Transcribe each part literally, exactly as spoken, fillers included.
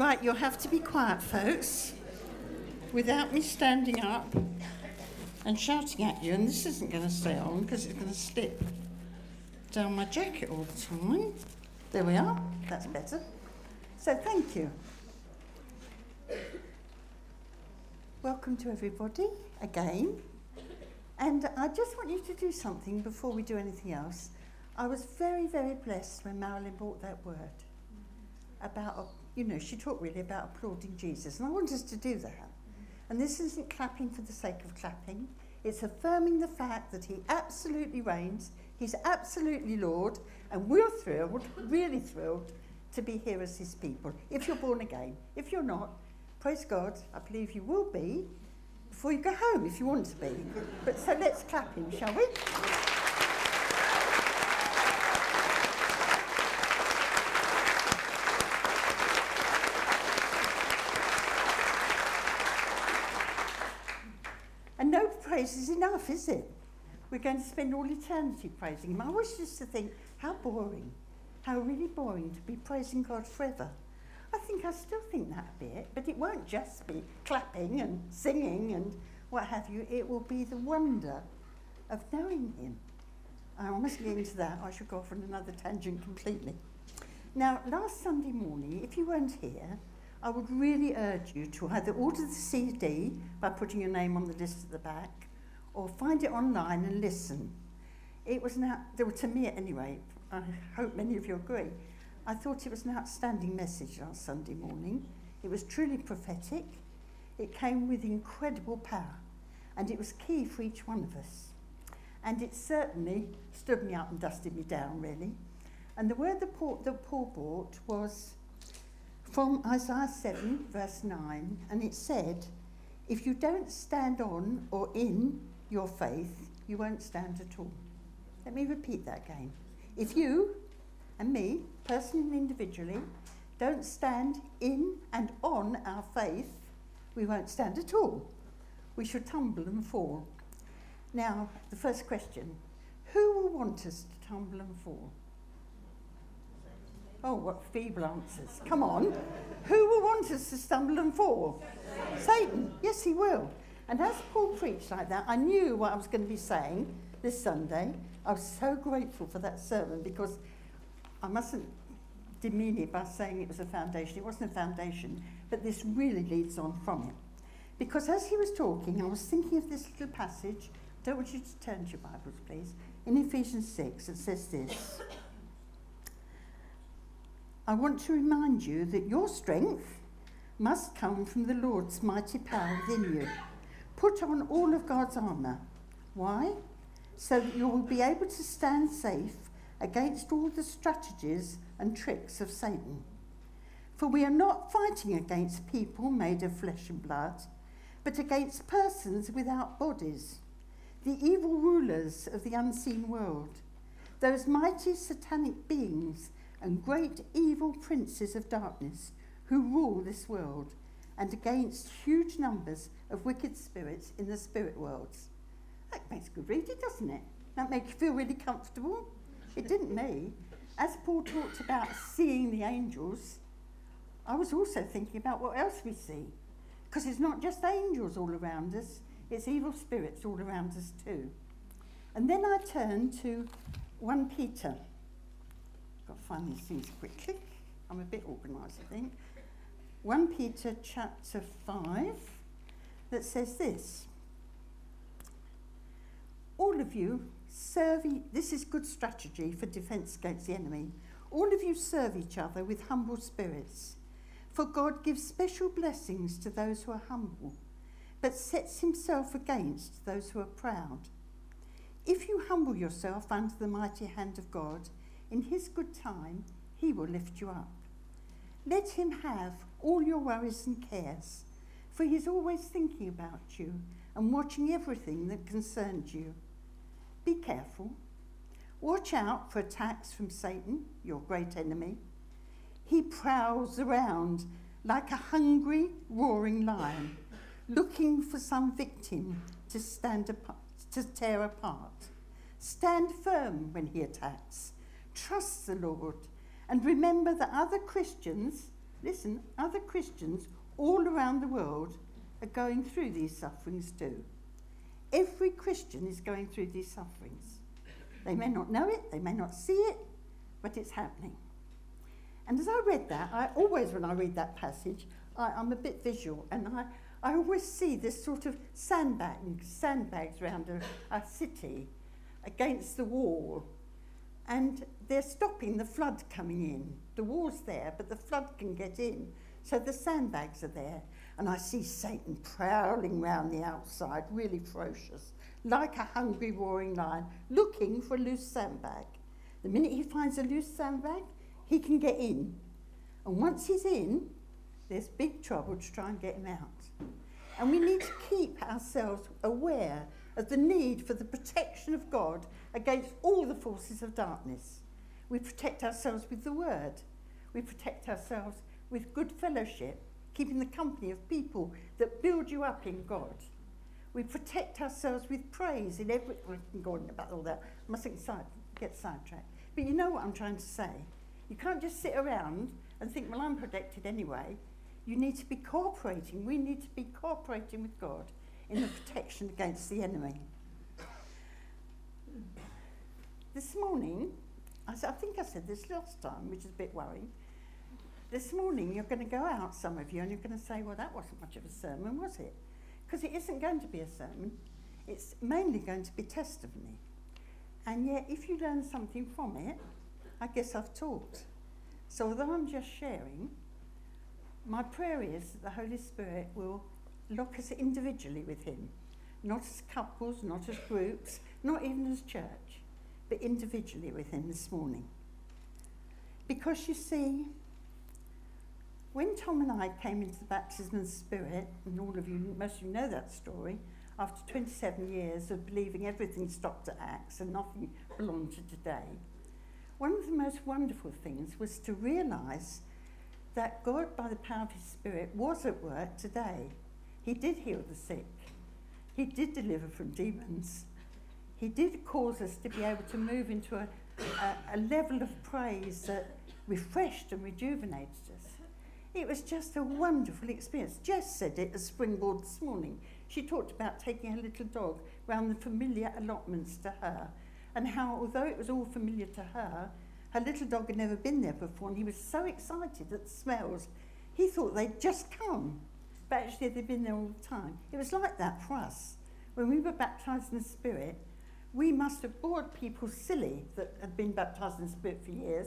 Right, you'll have to be quiet, folks, without me standing up and shouting at you. And this isn't going to stay on because it's going to slip down my jacket all the time. There we are. That's better. So thank you. Welcome to everybody again. And I just want you to do something before we do anything else. I was very, very blessed when Marilyn brought that word about, you know, she talked really about applauding Jesus. And I want us to do that. And this isn't clapping for the sake of clapping. It's affirming the fact that he absolutely reigns. He's absolutely Lord. And we're thrilled, really thrilled, to be here as his people. If you're born again. If you're not, praise God, I believe you will be before you go home, if you want to be. But so let's clap him, shall we? And no praise is enough, is it? We're going to spend all eternity praising him. I wish just to think, how boring, how really boring to be praising God forever. I think I still think that a bit, but it won't just be clapping and singing and what have you. It will be the wonder of knowing him. I mustn't get into that. I should go off on another tangent completely. Now, last Sunday morning, if you weren't here, I would really urge you to either order the C D by putting your name on the list at the back, or find it online and listen. It was an out, to me at any rate, I hope many of you agree, I thought it was an outstanding message last Sunday morning. It was truly prophetic. It came with incredible power, and it was key for each one of us. And it certainly stood me up and dusted me down, really. And the word that Paul, that Paul brought was from Isaiah seven, verse nine, and it said, if you don't stand on or in your faith, you won't stand at all. Let me repeat that again. If you and me, personally and individually, don't stand in and on our faith, we won't stand at all. We should tumble and fall. Now, the first question, who will want us to tumble and fall? Oh, what feeble answers. Come on. Who will want us to stumble and fall? Satan. Yes, he will. And as Paul preached like that, I knew what I was going to be saying this Sunday. I was so grateful for that sermon because I mustn't demean it by saying it was a foundation. It wasn't a foundation, but this really leads on from it. Because as he was talking, I was thinking of this little passage. Don't want you to turn to your Bibles, please. In Ephesians six, it says this. I want to remind you that your strength must come from the Lord's mighty power within you. Put on all of God's armour. Why? So that you will be able to stand safe against all the strategies and tricks of Satan. For we are not fighting against people made of flesh and blood, but against persons without bodies, the evil rulers of the unseen world, those mighty satanic beings and great evil princes of darkness who rule this world, and against huge numbers of wicked spirits in the spirit worlds. That makes good reading, doesn't it? That makes you feel really comfortable. It didn't me. As Paul talked about seeing the angels, I was also thinking about what else we see. Because it's not just angels all around us, it's evil spirits all around us too. And then I turned to First Peter. Got to find these things quickly. I'm a bit organised, I think. First Peter chapter five, that says this. All of you serve, e- this is good strategy for defence against the enemy. All of you serve each other with humble spirits. For God gives special blessings to those who are humble, but sets himself against those who are proud. If you humble yourself under the mighty hand of God, in his good time, he will lift you up. Let him have all your worries and cares, for he's always thinking about you and watching everything that concerns you. Be careful. Watch out for attacks from Satan, your great enemy. He prowls around like a hungry, roaring lion, looking for some victim to stand apart, to tear apart. Stand firm when he attacks. Trust the Lord, and remember that other Christians listen, other Christians all around the world are going through these sufferings too. Every Christian is going through these sufferings. They may not know it, they may not see it, but it's happening. And as I read that, I always, when I read that passage, I, I'm a bit visual, and I, I always see this sort of sandbag, sandbags around a, a city against the wall, and they're stopping the flood coming in. The wall's there, but the flood can get in, so the sandbags are there. And I see Satan prowling round the outside, really ferocious, like a hungry, roaring lion, looking for a loose sandbag. The minute he finds a loose sandbag, he can get in. And once he's in, there's big trouble to try and get him out. And we need to keep ourselves aware of the need for the protection of God against all the forces of darkness. We protect ourselves with the word. We protect ourselves with good fellowship, keeping the company of people that build you up in God. We protect ourselves with praise in every... We can go on about all that. I mustn't side, get sidetracked. But you know what I'm trying to say. You can't just sit around and think, well, I'm protected anyway. You need to be cooperating. We need to be cooperating with God in the protection against the enemy. This morning, I, I think I said this last time, which is a bit worrying. This morning, you're going to go out, some of you, and you're going to say, well, that wasn't much of a sermon, was it? Because it isn't going to be a sermon. It's mainly going to be testimony. And yet, if you learn something from it, I guess I've taught. So although I'm just sharing, my prayer is that the Holy Spirit will lock us individually with him, not as couples, not as groups, not even as church, but individually with him this morning. Because you see, when Tom and I came into the baptism of the Spirit, and all of you, most of you know that story, after twenty-seven years of believing everything stopped at Acts and nothing belonged to today, one of the most wonderful things was to realise that God, by the power of his Spirit, was at work today. He did heal the sick. He did deliver from demons. He did cause us to be able to move into a, a, a level of praise that refreshed and rejuvenated us. It was just a wonderful experience. Jess said it at Springboard this morning. She talked about taking her little dog round the familiar allotments to her, and how, although it was all familiar to her, her little dog had never been there before, and he was so excited at the smells. He thought they'd just come, but actually they'd been there all the time. It was like that for us. When we were baptised in the Spirit, we must have bored people silly that had been baptised in the Spirit for years.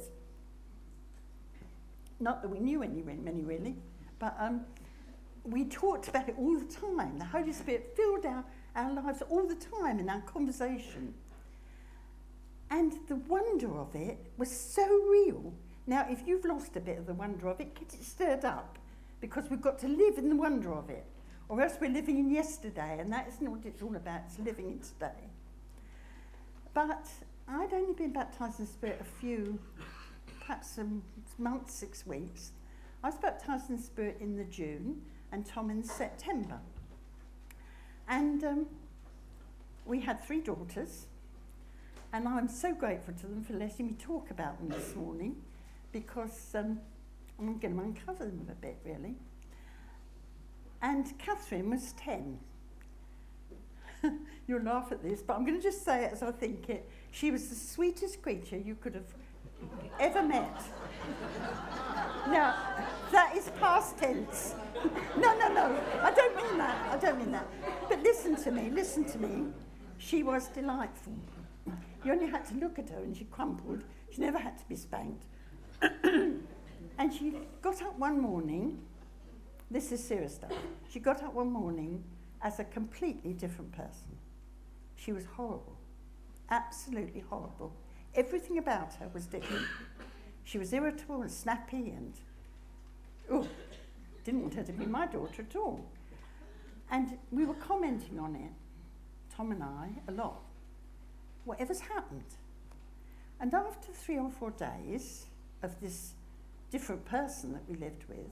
Not that we knew any, many really, but um, we talked about it all the time. The Holy Spirit filled our, our lives all the time in our conversation. And the wonder of it was so real. Now, if you've lost a bit of the wonder of it, get it stirred up, because we've got to live in the wonder of it, or else we're living in yesterday, and that isn't what it's all about. It's living in today. But I'd only been baptised in the Spirit a few, perhaps a month, six weeks. I was baptised in the Spirit in the June, and Tom in September. And um, we had three daughters, and I'm so grateful to them for letting me talk about them this morning, because um, I'm going to uncover them a bit, really. And Catherine was ten. You'll laugh at this, but I'm going to just say it as I think it. She was the sweetest creature you could have ever met. Now, that is past tense. No, no, no, I don't mean that, I don't mean that. But listen to me, listen to me. She was delightful. You only had to look at her and she crumpled. She never had to be spanked. And she got up one morning, this is serious stuff, she got up one morning as a completely different person. She was horrible, absolutely horrible. Everything about her was different. She was irritable and snappy and, oh, didn't want her to be my daughter at all. And we were commenting on it, Tom and I, a lot. Whatever's happened. And after three or four days of this different person that we lived with,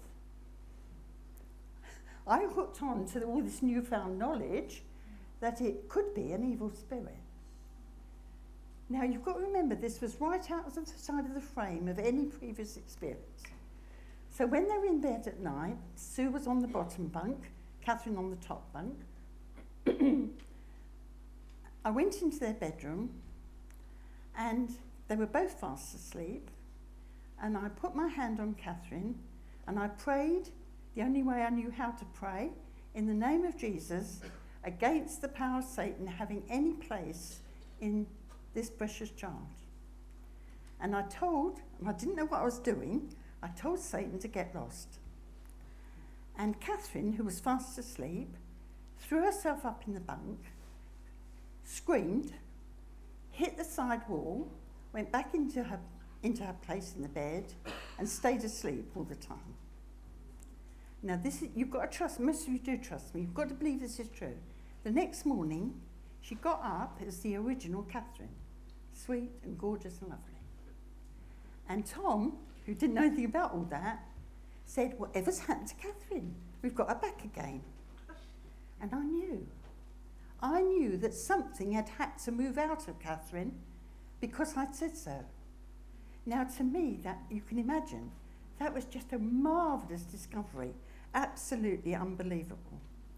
I hooked on to all this newfound knowledge that it could be an evil spirit. Now, you've got to remember, this was right out of the side of the frame of any previous experience. So when they were in bed at night, Sue was on the bottom bunk, Catherine on the top bunk. I went into their bedroom and they were both fast asleep, and I put my hand on Catherine and I prayed the only way I knew how to pray, in the name of Jesus, against the power of Satan having any place in this precious child. And I told, and I didn't know what I was doing, I told Satan to get lost. And Catherine, who was fast asleep, threw herself up in the bunk, screamed, hit the side wall, went back into her, into her place in the bed, and stayed asleep all the time. Now, this is, you've got to trust, most of you do trust me, you've got to believe this is true. The next morning, she got up as the original Catherine, sweet and gorgeous and lovely. And Tom, who didn't know anything about all that, said, whatever's happened to Catherine? We've got her back again. And I knew. I knew that something had had to move out of Catherine because I'd said so. Now, to me, that you can imagine, that was just a marvellous discovery, absolutely unbelievable.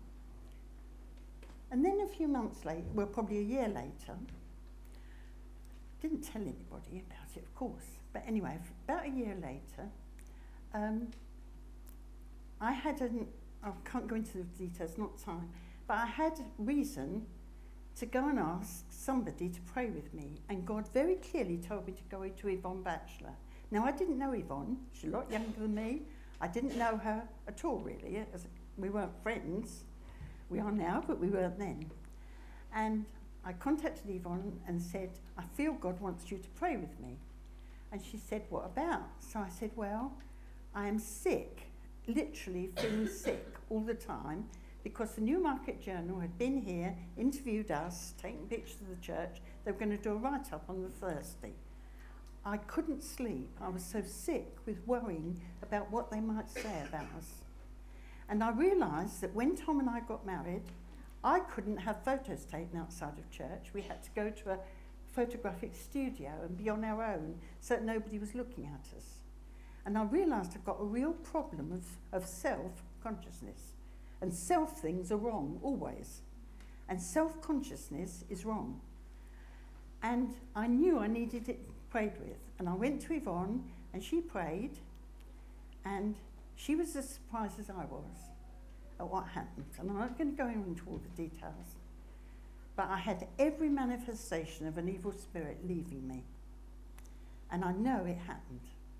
And then a few months later, well, probably a year later, didn't tell anybody about it, of course, but anyway, about a year later, um, I had an, I can't go into the details, not time, but I had reason to go and ask somebody to pray with me, and God very clearly told me to go to Yvonne Batchelor. Now, I didn't know Yvonne, she's a lot younger than me, I didn't know her at all, really, as we weren't friends. We are now, but we weren't then. And I contacted Yvonne and said, I feel God wants you to pray with me. And she said, what about? So I said, well, I am sick, literally feeling sick all the time, because the Newmarket Journal had been here, interviewed us, taken pictures of the church. They were going to do a write-up on the Thursday. I couldn't sleep. I was so sick with worrying about what they might say about us. And I realised that when Tom and I got married, I couldn't have photos taken outside of church. We had to go to a photographic studio and be on our own so that nobody was looking at us. And I realised I've got a real problem of, of self-consciousness. And self things are wrong, always. And self-consciousness is wrong. And I knew I needed it prayed with. And I went to Yvonne, and she prayed, and she was as surprised as I was at what happened. And I'm not going to go into all the details. But I had every manifestation of an evil spirit leaving me. And I know it happened.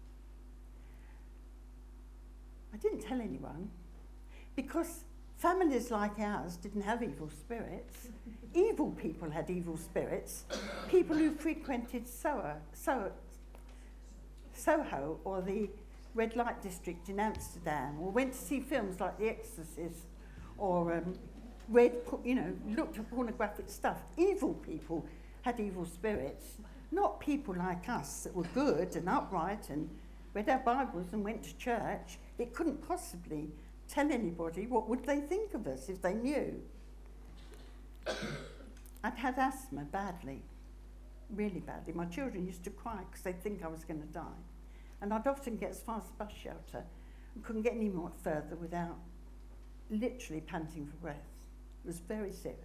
I didn't tell anyone, because families like ours didn't have evil spirits. Evil people had evil spirits. People who frequented Soho, Soho, Soho or the red light district in Amsterdam, or went to see films like The Exorcist, or um, read, you know, looked at pornographic stuff. Evil people had evil spirits, not people like us that were good and upright and read our Bibles and went to church. It couldn't possibly tell anybody what would they think of us if they knew. I'd had asthma badly, really badly. My children used to cry because they'd think I was going to die. And I'd often get as far as the bus shelter and couldn't get any more further without literally panting for breath. It was very serious.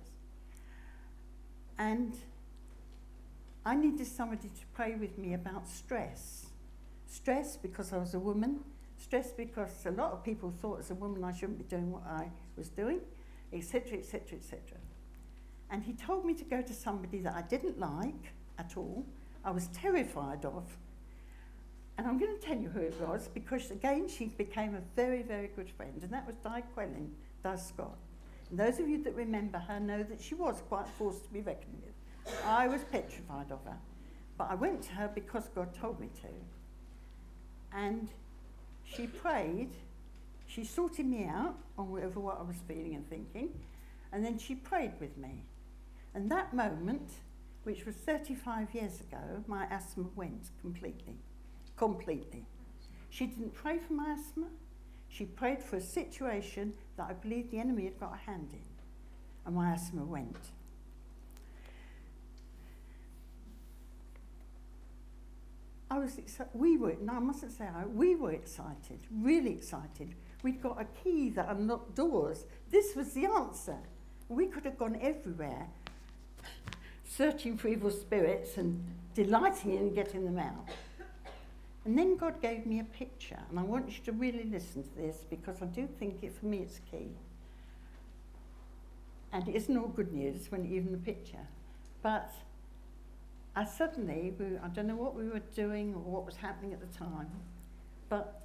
And I needed somebody to pray with me about stress. Stress because I was a woman, stress because a lot of people thought as a woman I shouldn't be doing what I was doing, et cetera, et cetera, et cetera. And he told me to go to somebody that I didn't like at all, I was terrified of. And I'm going to tell you who it was, because again, she became a very, very good friend, and that was Di Quellin, Di Scott. And those of you that remember her know that she was quite a force to be reckoned with. I was petrified of her. But I went to her because God told me to. And she prayed, she sorted me out on whatever what I was feeling and thinking, and then she prayed with me. And that moment, which was thirty-five years ago, my asthma went completely. Completely. She didn't pray for my asthma. She prayed for a situation that I believed the enemy had got a hand in. And my asthma went. I was excited. We were, no, I mustn't say I, we were excited, really excited. We'd got a key that unlocked doors. This was the answer. We could have gone everywhere, searching for evil spirits and delighting in getting them out. And then God gave me a picture, and I want you to really listen to this because I do think it, for me, it's key. And it isn't all good news when even the picture. But I suddenly, we, I don't know what we were doing or what was happening at the time, but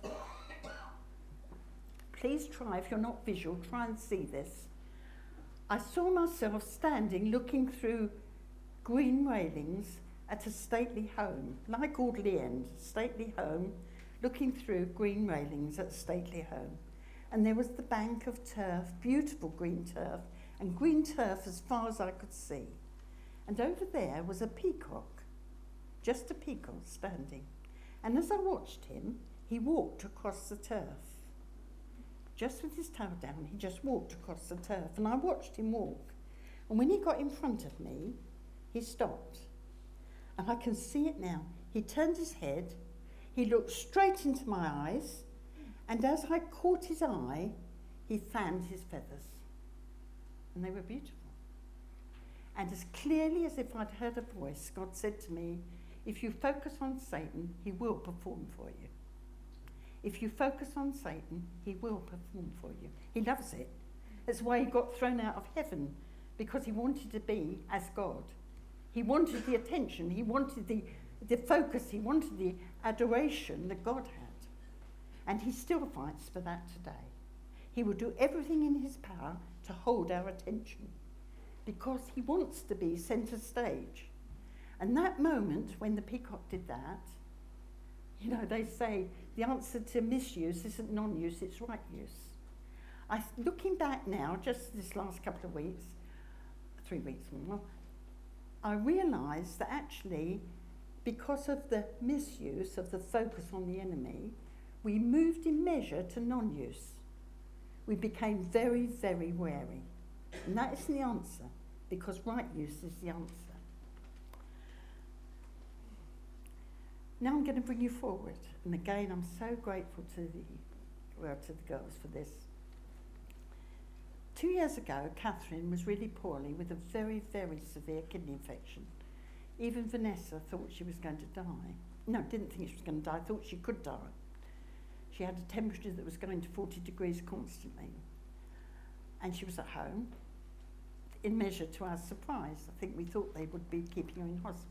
please try, if you're not visual, try and see this. I saw myself standing looking through green railings at a stately home, like Audley End, stately home, looking through green railings at a stately home. And there was the bank of turf, beautiful green turf, and green turf as far as I could see. And over there was a peacock, just a peacock standing. And as I watched him, he walked across the turf. Just with his tail down, he just walked across the turf. And I watched him walk. And when he got in front of me, he stopped. And I can see it now. He turned his head, he looked straight into my eyes, and as I caught his eye, he fanned his feathers. And they were beautiful. And as clearly as if I'd heard a voice, God said to me, if you focus on Satan, he will perform for you. If you focus on Satan, he will perform for you. He loves it. That's why he got thrown out of heaven, because he wanted to be as God. He wanted the attention, he wanted the, the focus, he wanted the adoration that God had. And he still fights for that today. He will do everything in his power to hold our attention, because he wants to be centre stage. And that moment when the peacock did that, you know, they say the answer to misuse isn't non-use, it's right use. I, looking back now, just this last couple of weeks, three weeks more, I realised that actually, because of the misuse of the focus on the enemy, we moved in measure to non-use. We became very, very wary. And that isn't the answer, because right use is the answer. Now I'm going to bring you forward. And again, I'm so grateful to the, well, to the girls for this. Two years ago, Catherine was really poorly with a very, very severe kidney infection. Even Vanessa thought she was going to die. No, didn't think she was going to die, thought she could die. She had a temperature that was going to forty degrees constantly. And she was at home, in measure to our surprise. I think we thought they would be keeping her in hospital.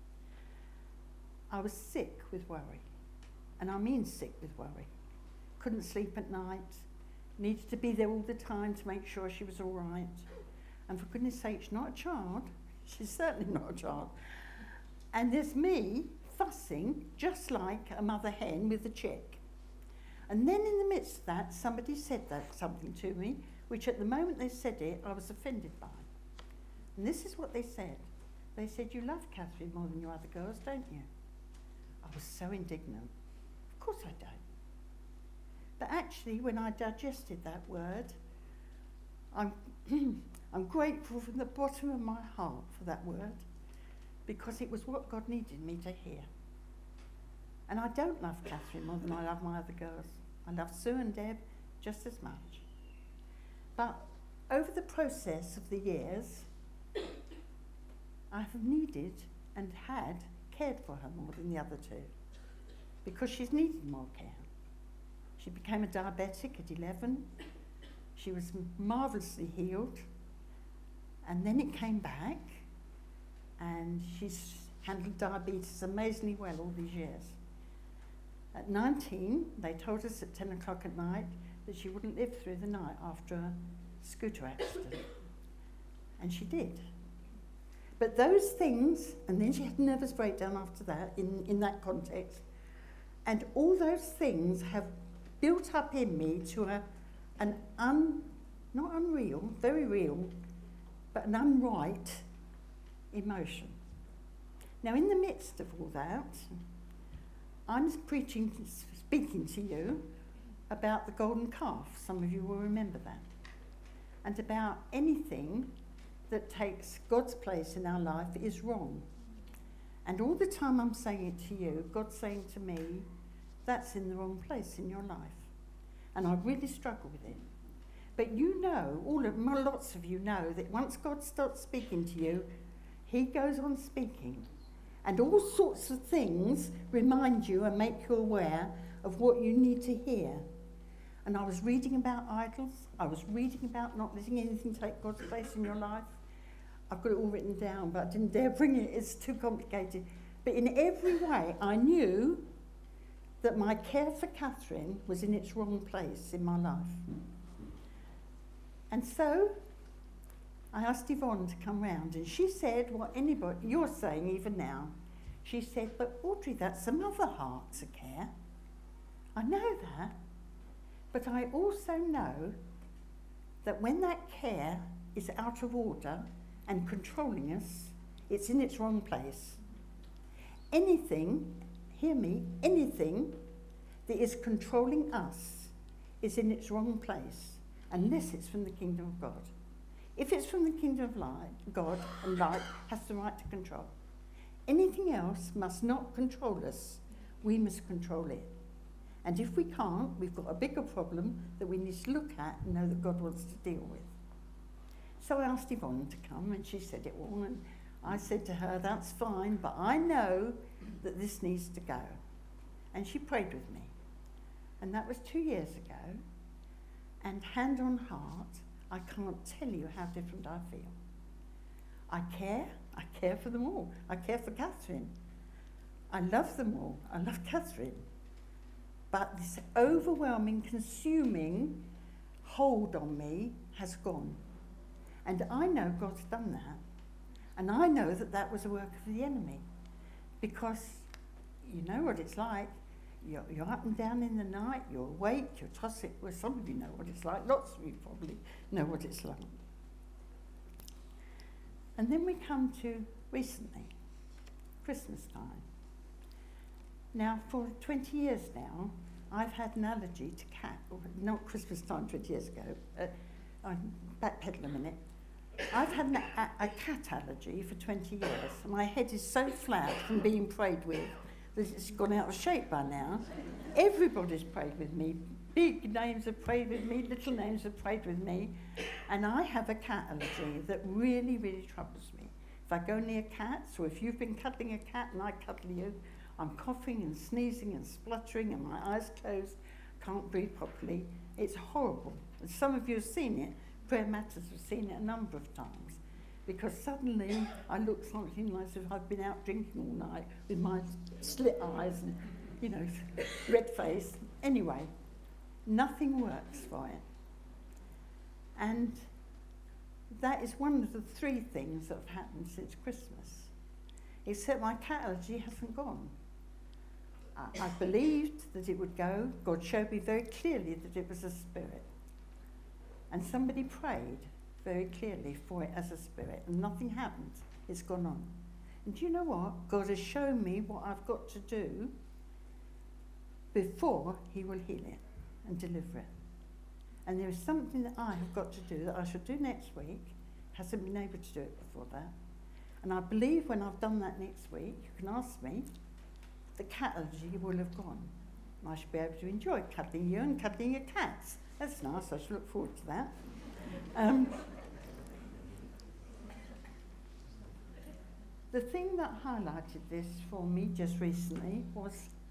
I was sick with worry. And I mean sick with worry. Couldn't sleep at night. Needed to be there all the time to make sure she was all right. And for goodness sake, she's not a child. She's certainly not a child. And there's me fussing just like a mother hen with a chick. And then in the midst of that, somebody said that something to me, which at the moment they said it, I was offended by. And this is what they said. They said, you love Catherine more than your other girls, don't you? I was so indignant. Of course I don't. But actually, when I digested that word, I'm, I'm grateful from the bottom of my heart for that word, because it was what God needed me to hear. And I don't love Catherine more than I love my other girls. I love Sue and Deb just as much. But over the process of the years, I have needed and had cared for her more than the other two, because she's needed more care. She became a diabetic at eleven. She was marvellously healed. And then it came back, and she's handled diabetes amazingly well all these years. At nineteen, they told us at ten o'clock at night that she wouldn't live through the night after a scooter accident. And she did. But those things, and then she had a nervous breakdown after that, in, in that context, and all those things have built up in me to a, an un, not unreal, very real, but an unright emotion. Now, in the midst of all that, I'm preaching, speaking to you about the golden calf. Some of you will remember that. And about anything that takes God's place in our life is wrong. And all the time I'm saying it to you, God's saying to me, that's in the wrong place in your life. And I really struggle with it. But you know, all of lots of you know that once God starts speaking to you, he goes on speaking. And all sorts of things remind you and make you aware of what you need to hear. And I was reading about idols. I was reading about not letting anything take God's place in your life. I've got it all written down, but I didn't dare bring it. It's too complicated. But in every way, I knew that my care for Catherine was in its wrong place in my life. And so I asked Yvonne to come round, and she said what anybody, you're saying even now. She said, but Audrey, that's some other heart to care. I know that, but I also know that when that care is out of order and controlling us, it's in its wrong place. Anything, hear me, anything that is controlling us is in its wrong place, unless it's from the kingdom of God. If it's from the kingdom of light, God and light has the right to control. Anything else must not control us. We must control it. And if we can't, we've got a bigger problem that we need to look at and know that God wants to deal with. So I asked Yvonne to come, and she said it all, and I said to her, that's fine, but I know that this needs to go. And she prayed with me. And that was two years ago. And hand on heart, I can't tell you how different I feel. I care. I care for them all. I care for Catherine. I love them all. I love Catherine. But this overwhelming, consuming hold on me has gone. And I know God's done that. And I know that that was a work of the enemy. Because you know what it's like. You're, you're up and down in the night, you're awake, you're tossing. Well, some of you know what it's like. Lots of you probably know what it's like. And then we come to recently, Christmas time. Now, for twenty years now, I've had an allergy to cat, or not Christmas time twenty years ago, uh, I'm backpedal a minute. I've had an, a, a cat allergy for twenty years. My head is so flat from being prayed with that it's gone out of shape by now. Everybody's prayed with me. Big names have prayed with me, little names have prayed with me. And I have a cat allergy that really, really troubles me. If I go near cats, or if you've been cuddling a cat and I cuddle you, I'm coughing and sneezing and spluttering and my eyes closed, can't breathe properly. It's horrible. And some of you have seen it. Prayer Matters have seen it a number of times. Because suddenly I look something like as if I've been out drinking all night with my slit eyes and, you know, red face. Anyway, nothing works for it. And that is one of the three things that have happened since Christmas. Except my cat allergy hasn't gone. I, I believed that it would go. God showed me very clearly that it was a spirit. And somebody prayed very clearly for it as a spirit, and nothing happened. It's gone on. And do you know what? God has shown me what I've got to do before he will heal it and deliver it. And there is something that I have got to do that I shall do next week. Hasn't been able to do it before that. And I believe when I've done that next week, you can ask me, the cat allergy will have gone. And I should be able to enjoy cuddling you and cuddling your cats. That's nice. I should look forward to that. Um, the thing that highlighted this for me just recently was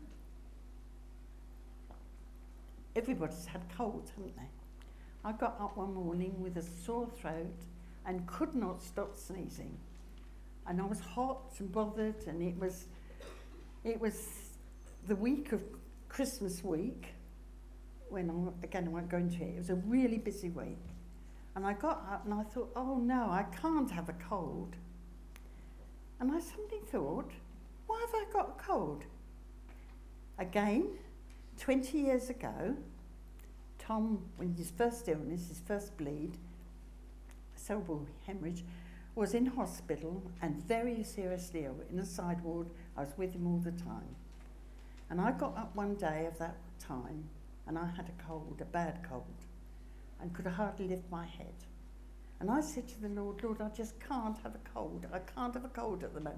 everybody's had colds, haven't they? I got up one morning with a sore throat and could not stop sneezing. And I was hot and bothered, and it was, it was the week of Christmas week, when, I, again, I won't go into it. It was a really busy week. And I got up and I thought, oh no, I can't have a cold. And I suddenly thought, why have I got a cold? Again, twenty years ago, Tom, when his first illness, his first bleed, cerebral hemorrhage, was in hospital and very seriously ill in a side ward. I was with him all the time. And I got up one day of that time and I had a cold, a bad cold, and could hardly lift my head. And I said to the Lord, Lord, I just can't have a cold. I can't have a cold at the moment.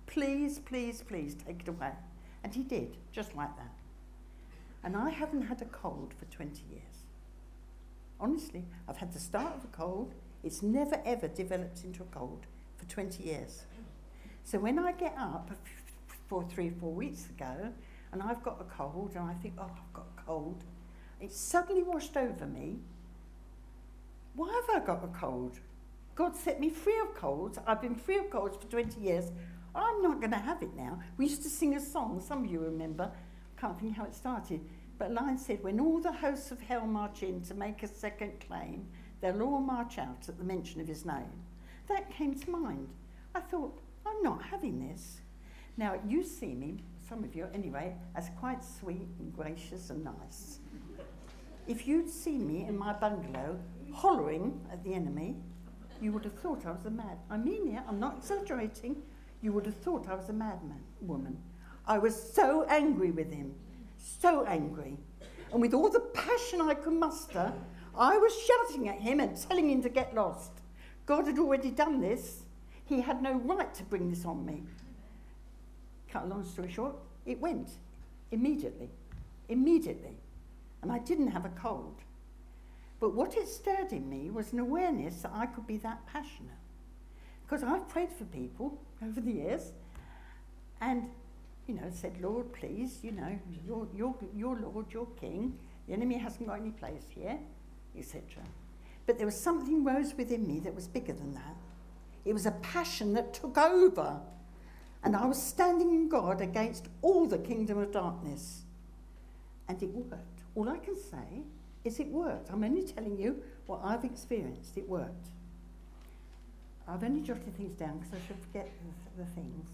please, please, please take it away. And he did, just like that. And I haven't had a cold for twenty years. Honestly, I've had the start of a cold. It's never, ever developed into a cold for twenty years. So when I get up for three or four weeks ago, and I've got a cold, and I think, oh, I've got a cold, it's suddenly washed over me. Why have I got a cold? God set me free of colds. I've been free of colds for twenty years. I'm not going to have it now. We used to sing a song, some of you remember, I can't think how it started, but a line said, when all the hosts of hell march in to make a second claim, they'll all march out at the mention of his name. That came to mind. I thought, I'm not having this. Now, you see me, some of you anyway, as quite sweet and gracious and nice. If you'd seen me in my bungalow hollering at the enemy, you would have thought I was a mad. I mean it, I'm not exaggerating. You would have thought I was a madman woman. I was so angry with him, so angry. And with all the passion I could muster, I was shouting at him and telling him to get lost. God had already done this. He had no right to bring this on me. Cut a long story short, it went immediately, immediately. And I didn't have a cold. But what it stirred in me was an awareness that I could be that passionate. Because I've prayed for people over the years and, you know, said, Lord, please, you know, you're, you're, you're Lord, you're King. The enemy hasn't got any place here, et cetera. But there was something rose within me that was bigger than that. It was a passion that took over. And I was standing in God against all the kingdom of darkness. And it worked. All I can say is it worked. I'm only telling you what I've experienced. It worked. I've only jotted things down because I should forget the, the things.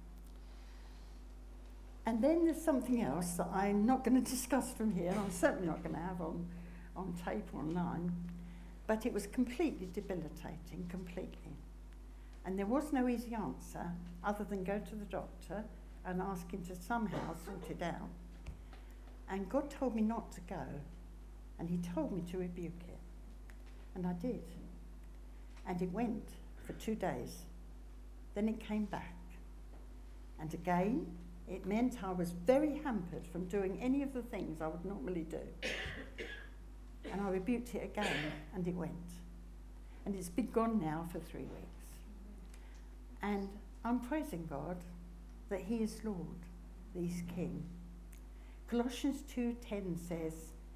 And then there's something else that I'm not going to discuss from here. I'm certainly not going to have on, on tape or online. But it was completely debilitating, completely. And there was no easy answer other than go to the doctor and ask him to somehow sort it out. And God told me not to go. And he told me to rebuke it. And I did. And it went for two days. Then it came back. And again, it meant I was very hampered from doing any of the things I would normally do. And I rebuked it again, and it went. And it's been gone now for three weeks. And I'm praising God that he is Lord, that he's King. Colossians two ten says,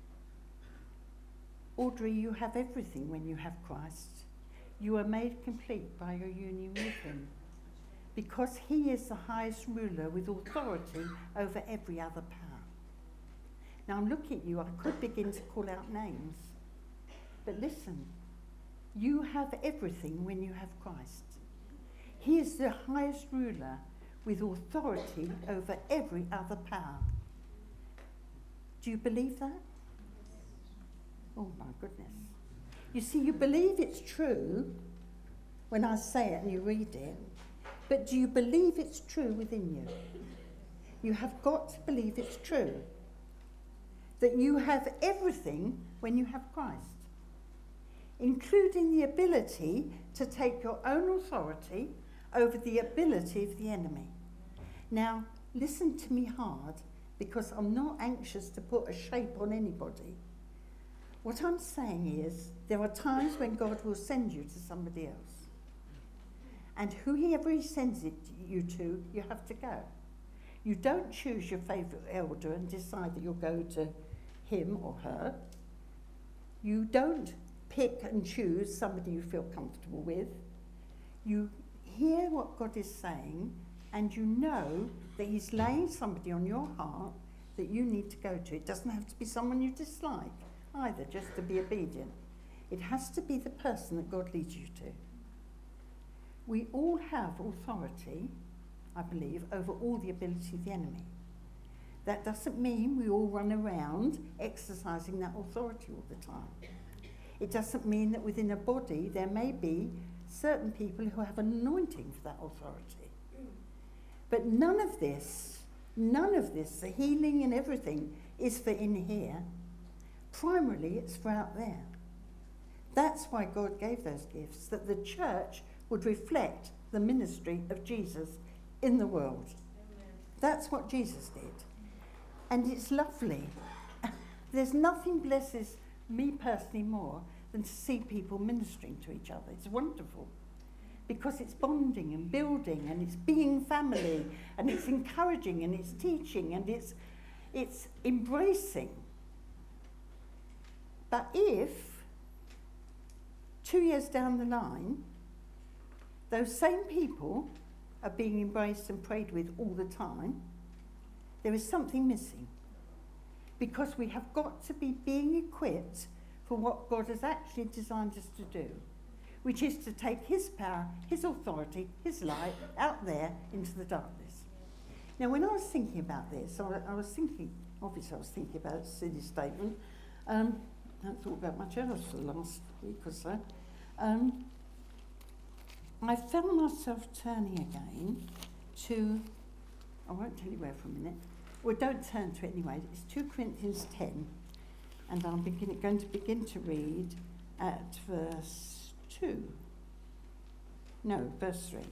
Audrey, you have everything when you have Christ. You are made complete by your union with him, because he is the highest ruler with authority over every other power. Now I'm looking at you, I could begin to call out names, but listen, you have everything when you have Christ. He is the highest ruler with authority over every other power. Do you believe that? Oh my goodness. You see, you believe it's true when I say it and you read it, but do you believe it's true within you? You have got to believe it's true. That you have everything when you have Christ, including the ability to take your own authority over the ability of the enemy. Now, listen to me hard, because I'm not anxious to put a shape on anybody. What I'm saying is, there are times when God will send you to somebody else. And whoever he sends it you to, you have to go. You don't choose your favourite elder and decide that you'll go to him or her. You don't pick and choose somebody you feel comfortable with. You hear what God is saying, and you know that he's laying somebody on your heart that you need to go to. It doesn't have to be someone you dislike either, just to be obedient. It has to be the person that God leads you to. We all have authority, I believe, over all the ability of the enemy. That doesn't mean we all run around exercising that authority all the time. It doesn't mean that within a body there may be certain people who have an anointing for that authority. But none of this, none of this, the healing and everything, is for in here. Primarily, it's for out there. That's why God gave those gifts, that the church would reflect the ministry of Jesus in the world. Amen. That's what Jesus did. And it's lovely. There's nothing blesses me personally more than to see people ministering to each other. It's wonderful. Because it's bonding and building and it's being family and it's encouraging and it's teaching and it's, it's embracing. But if, two years down the line, those same people are being embraced and prayed with all the time, there is something missing. Because we have got to be being equipped for what God has actually designed us to do, which is to take his power, his authority, his light out there into the darkness. Now, when I was thinking about this, I, I was thinking, obviously I was thinking about a silly statement. Um, I haven't thought about much else for the last week or so. Um, I found myself turning again to, I won't tell you where for a minute. Well, don't turn to it anyway. It's two Corinthians ten. And I'm begin, going to begin to read at verse two. No, verse three.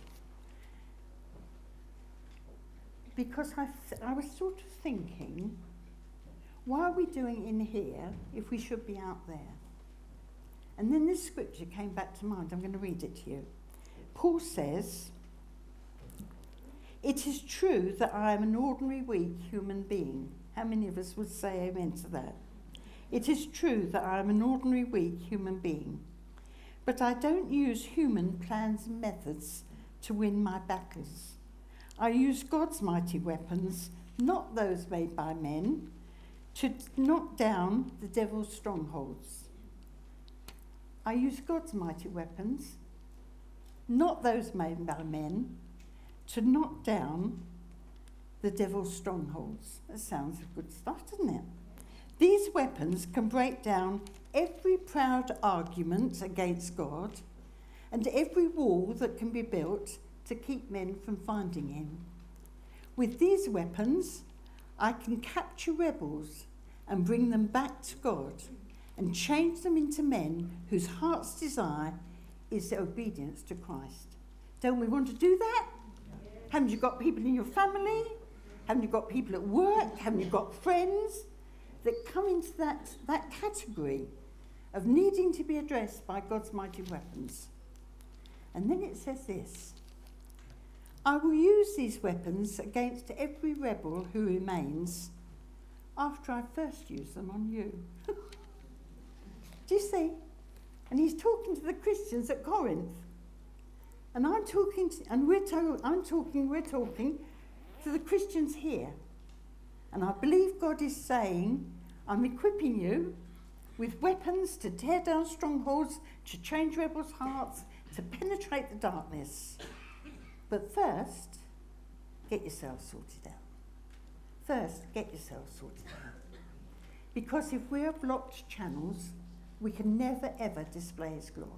Because I, th- I was sort of thinking, why are we doing in here if we should be out there? And then this scripture came back to mind. I'm going to read it to you. Paul says, "It is true that I am an ordinary, weak human being." How many of us would say amen to that? It is true that I am an ordinary, weak human being. But I don't use human plans and methods to win my battles. I use God's mighty weapons, not those made by men, to knock down the devil's strongholds. I use God's mighty weapons, not those made by men, to knock down the devil's strongholds. That sounds good stuff, doesn't it? These weapons can break down every proud argument against God and every wall that can be built to keep men from finding him. With these weapons, I can capture rebels and bring them back to God and change them into men whose heart's desire is obedience to Christ. Don't we want to do that? Yeah. Haven't you got people in your family? Haven't you got people at work? Haven't you got friends that come into that, that category of needing to be addressed by God's mighty weapons? And then it says this: I will use these weapons against every rebel who remains after I first use them on you. Do you see? And he's talking to the Christians at Corinth. And I'm talking to, and we're to, I'm talking, we're talking to the Christians here. And I believe God is saying, I'm equipping you with weapons to tear down strongholds, to change rebels' hearts, to penetrate the darkness. But first, get yourself sorted out. First, get yourself sorted out. Because if we are blocked channels, we can never, ever display his glory.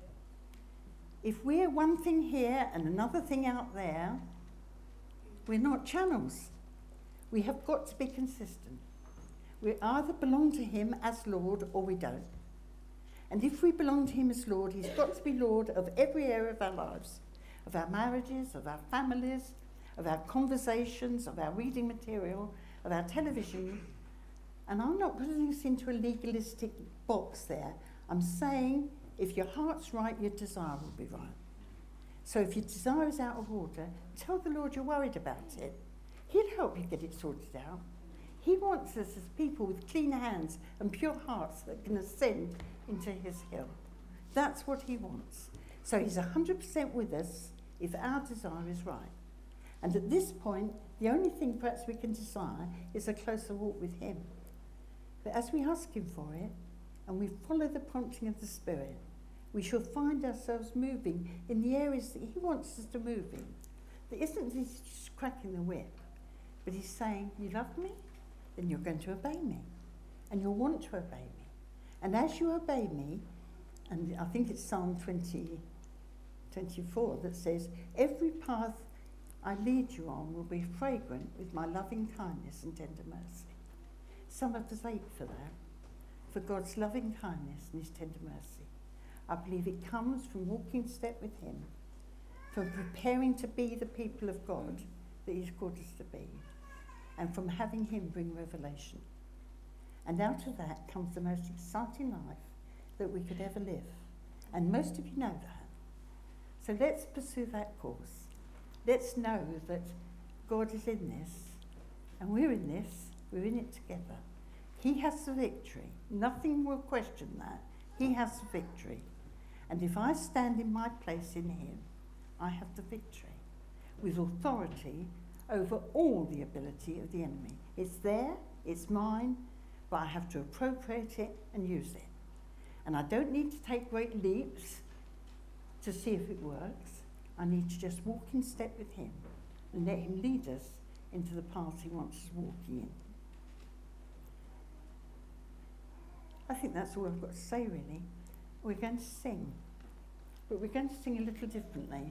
If we're one thing here and another thing out there, we're not channels. We have got to be consistent. We either belong to him as Lord or we don't. And if we belong to him as Lord, he's got to be Lord of every area of our lives, of our marriages, of our families, of our conversations, of our reading material, of our television. And I'm not putting this into a legalistic box there. I'm saying if your heart's right, your desire will be right. So if your desire is out of order, tell the Lord you're worried about it. He'll help you get it sorted out. He wants us as people with clean hands and pure hearts that can ascend into his hill. That's what he wants. So he's one hundred percent with us if our desire is right. And at this point, the only thing perhaps we can desire is a closer walk with him. But as we ask him for it, and we follow the prompting of the Spirit, we shall find ourselves moving in the areas that he wants us to move in. That isn't he's just cracking the whip, but he's saying, you love me? Then you're going to obey me. And you'll want to obey me. And as you obey me, and I think it's Psalm twenty, twenty-four that says, every path I lead you on will be fragrant with my loving kindness and tender mercy. Some of us ache for that, for God's loving kindness and his tender mercy. I believe it comes from walking step with him, from preparing to be the people of God that he's called us to be, and from having him bring revelation. And out of that comes the most exciting life that we could ever live. And most of you know that. So let's pursue that course. Let's know that God is in this, and we're in this, we're in it together. He has the victory. Nothing will question that. He has the victory. And if I stand in my place in him, I have the victory, with authority over all the ability of the enemy. It's there, it's mine, but I have to appropriate it and use it. And I don't need to take great leaps to see if it works. I need to just walk in step with him and let him lead us into the path he wants us walking in. I think that's all I've got to say, really. We're going to sing, but we're going to sing a little differently.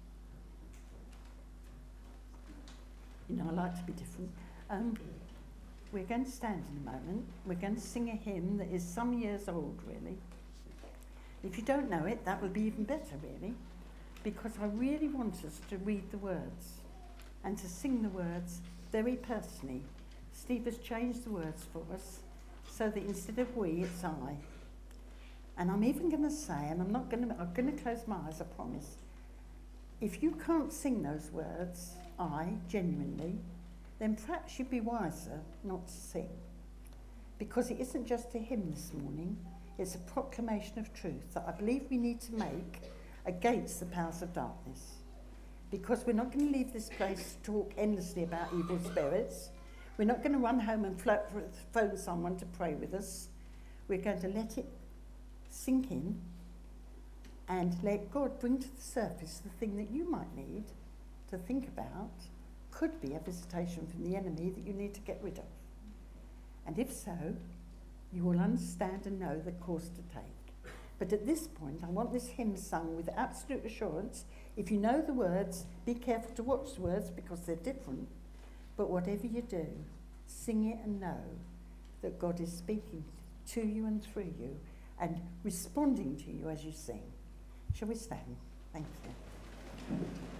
You know, I like to be different. Um, we're going to stand in a moment. We're going to sing a hymn that is some years old, really. If you don't know it, that would be even better, really, because I really want us to read the words and to sing the words very personally. Steve has changed the words for us so that instead of we, it's I. And I'm even going to say, and I'm not going to, I'm going to close my eyes, I promise. If you can't sing those words, I, genuinely, then perhaps you'd be wiser not to sing. Because it isn't just a hymn this morning, it's a proclamation of truth that I believe we need to make against the powers of darkness. Because we're not going to leave this place to talk endlessly about evil spirits. We're not going to run home and flo- phone someone to pray with us. We're going to let it sink in and let God bring to the surface the thing that you might need to think about. Could be a visitation from the enemy that you need to get rid of. And if so, you will understand and know the course to take. But at this point, I want this hymn sung with absolute assurance. If you know the words, be careful to watch the words because they're different. But whatever you do, sing it and know that God is speaking to you and through you and responding to you as you sing. Shall we stand? Thank you.